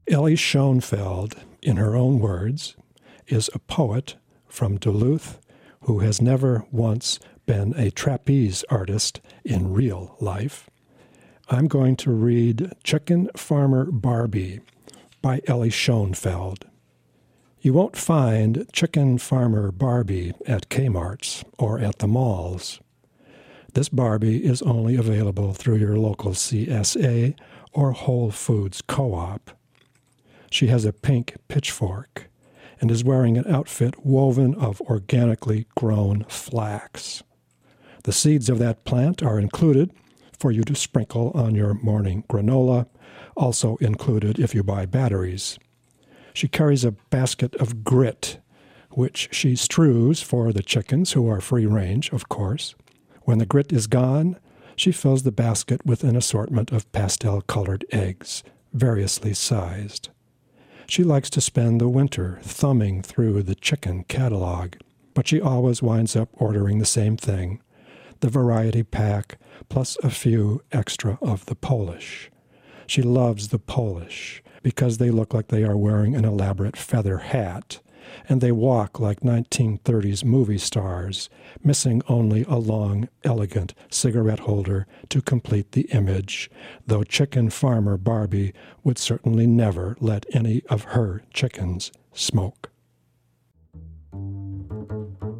Ellie Schoenfeld, in her own words, is a poet from Duluth who has never once been a trapeze artist in real life. I'm going to read Chicken Farmer Barbie by Ellie Schoenfeld. You won't find Chicken Farmer Barbie at Kmart's or at the malls. This Barbie is only available through your local CSA or Whole Foods Co-op. She has a pink pitchfork and is wearing an outfit woven of organically grown flax. The seeds of that plant are included for you to sprinkle on your morning granola, also included if you buy batteries. She carries a basket of grit, which she strews for the chickens, who are free range, of course. When the grit is gone, she fills the basket with an assortment of pastel-colored eggs, variously sized. She likes to spend the winter thumbing through the chicken catalog, but she always winds up ordering the same thing, the variety pack, plus a few extra of the Polish. She loves the Polish because they look like they are wearing an elaborate feather hat, and they walk like 1930s movie stars, missing only a long, elegant cigarette holder to complete the image, though Chicken Farmer Barbie would certainly never let any of her chickens smoke.